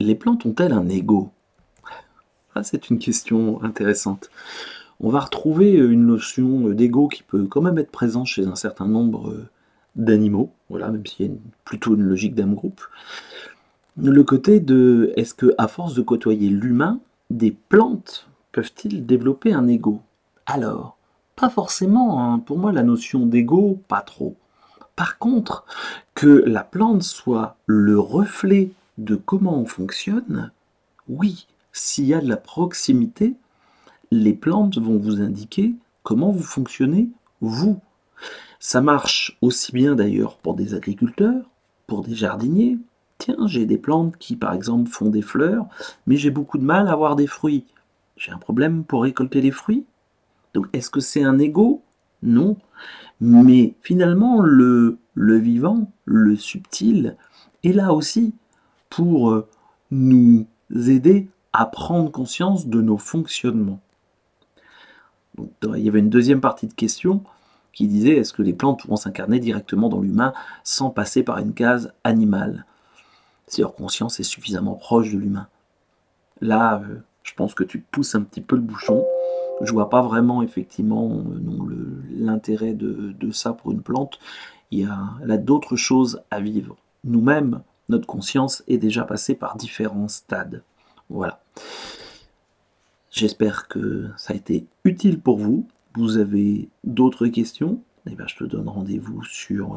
Les plantes ont-elles un ego? Ah, c'est une question intéressante. On va retrouver une notion d'ego qui peut quand même être présente chez un certain nombre d'animaux, voilà, même s'il y a plutôt une logique d'âme groupe. Le côté de est-ce que, à force de côtoyer l'humain, des plantes peuvent-ils développer un ego? Alors, pas forcément, hein. Pour moi, la notion d'ego, pas trop. Par contre, que la plante soit le reflet de comment on fonctionne, oui, s'il y a de la proximité, les plantes vont vous indiquer comment vous fonctionnez, vous. Ça marche aussi bien d'ailleurs pour des agriculteurs, pour des jardiniers. Tiens, j'ai des plantes qui, par exemple, font des fleurs, mais j'ai beaucoup de mal à avoir des fruits. J'ai un problème pour récolter les fruits. Donc, est-ce que c'est un ego? Non. Mais finalement, le vivant, le subtil, est là aussi pour nous aider à prendre conscience de nos fonctionnements. Donc, il y avait une deuxième partie de question qui disait est-ce que les plantes pourront s'incarner directement dans l'humain sans passer par une case animale si leur conscience est suffisamment proche de l'humain? Là, je pense que tu pousses un petit peu le bouchon. Je vois pas vraiment effectivement non, l'intérêt de ça pour une plante. Il y a là d'autres choses à vivre. Nous-mêmes, notre conscience est déjà passée par différents stades. Voilà. J'espère que ça a été utile pour vous. Vous avez d'autres questions? Eh bien, je te donne rendez-vous sur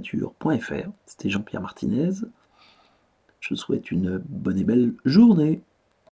espritdelanature.fr. C'était Jean-Pierre Martinez. Je te souhaite une bonne et belle journée.